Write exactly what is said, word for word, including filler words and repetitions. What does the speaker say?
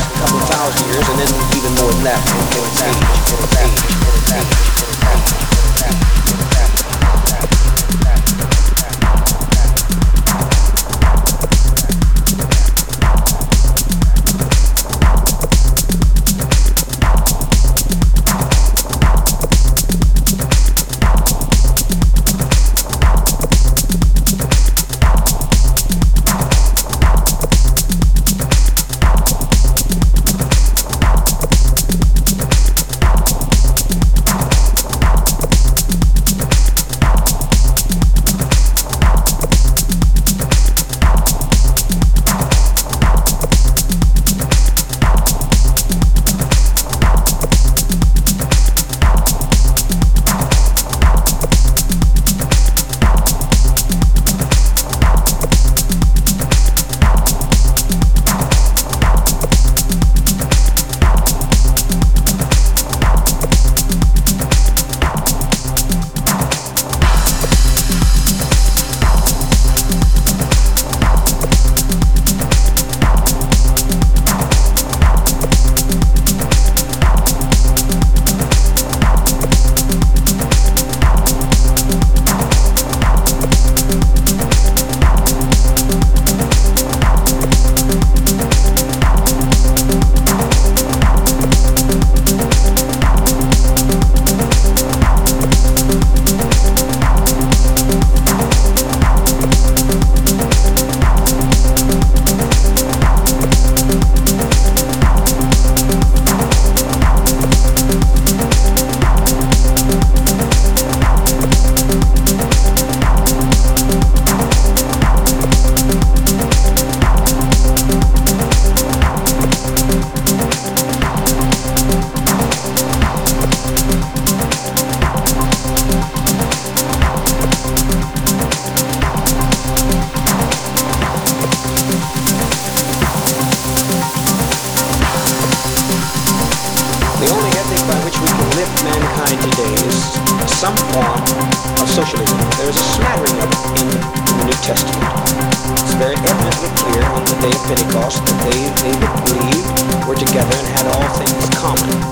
a couple thousand years, and then even more than that in its age, in its age, in its age, in its age, in its age, in its age. mankind today is some form of socialism. There is a smattering of it in, in the New Testament. It's very evidently clear on the day of Pentecost that they, they that believed were together and had all things common.